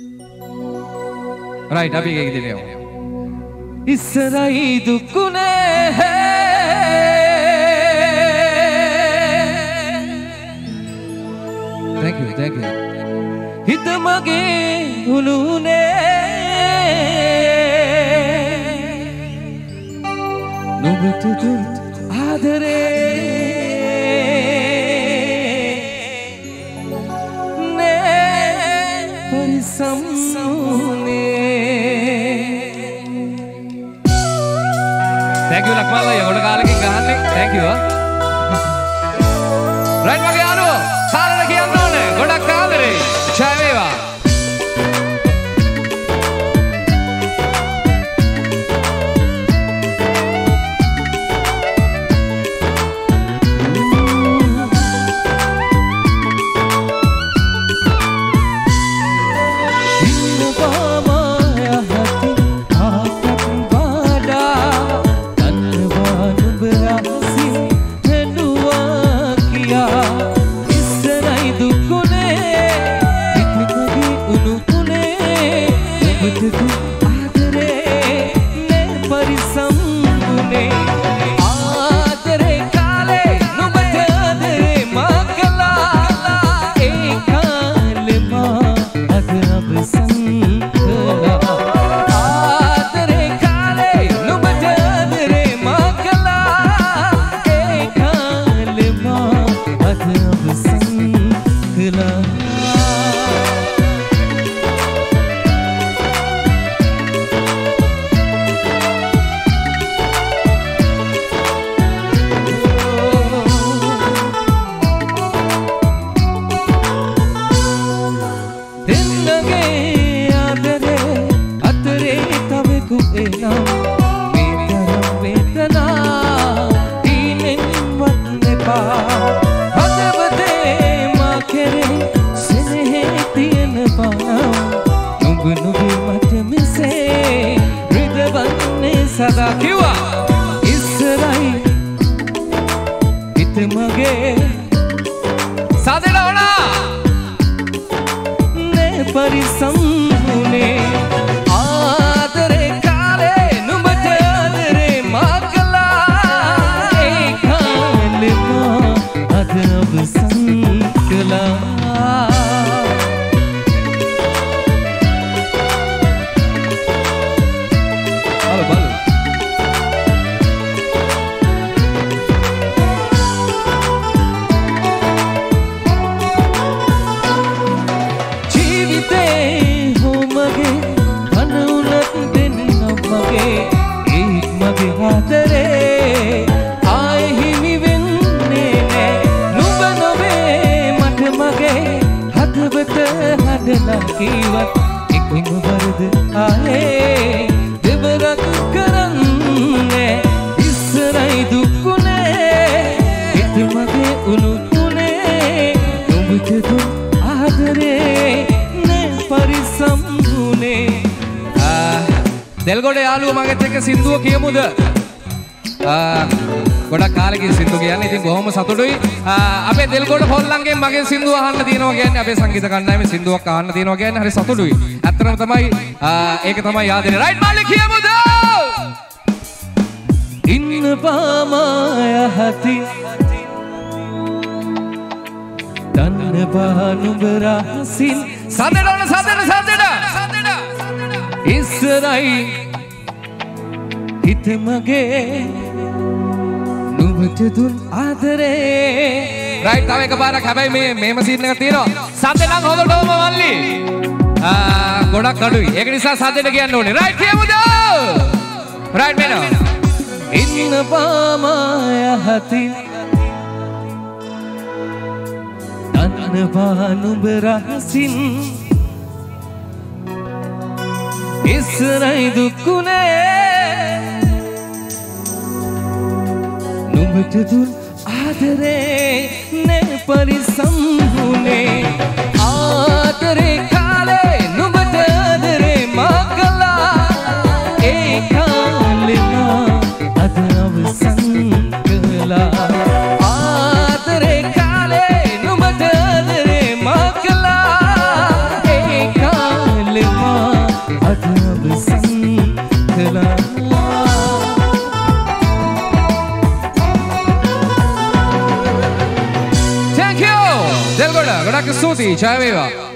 Right, अभी एक दिन आओ इसराई दुकुने है thank you हित मगे उन्होंने नुबत दुर्त आदरे ने परिसमने thank you ලක්මාලා යෝඩ කාලෙකින් ගහන්නේ thank you right මගේ යාළුවෝ සාරණ කියන්න ඕනේ ගොඩක් ආදරේ ජය වේවා सदा क्यों इसराई इत मगे सादेला होना ने परिसमने आदरे काले नुबत आदरे माकला एकाल मा अदब संकला आदरे आए ही विन्ने ने नुब नबे मठ मगे हद बत हद लकीवत एक वर्द आए दिबरक करन्ने इसराई दुकुने इत मगे उनुकुने नुब तुम आदरे ने परिसम्मुने දෙල්ගොඩ යාළුවෝ මගෙත් එක්ක සින්දුව කියමුද? ගොඩක් කාලෙකින් සින්දු කියන්නේ. ඉතින් බොහොම සතුටුයි. අපේ දෙල්ගොඩ පොල්ලන්ගෙන් මගෙන් සින්දුව අහන්න තියෙනවා කියන්නේ අපේ සංගීත කණ්ඩායමේ සින්දුවක් අහන්න තියෙනවා කියන්නේ හරි සතුටුයි. ඇත්තටම තමයි ඒක තමයි ආදරේ. රයිට් මාලි කියමුද? ඉන්න පාමාය හති දන්න බානුඹ රහසින් සදෙඩ इसराई हित मगे नुबत दुन आदरे राइट तव එක පාරක් හැබැයි මේම සීන් එක තියෙනවා සද්ද නම් හොඳටම මල්ලි ගොඩක් අඩුයි ඒක නිසා සද්දෙට කියන්න ඕනේ රයිට් කියමුද රයිට් මෙන්න ඉන්න පාමාය හති දන්න බානුඹ රහසින් इसराई दुकुने नुबत दुन आदरे ने परिसम्मुने आदरे काले नुबत आदरे माकला एकाल मा अदब संकला आदरे काले नुबत आदरे माकला एकाल ගොඩක් ස්තුතියි ජය වේවා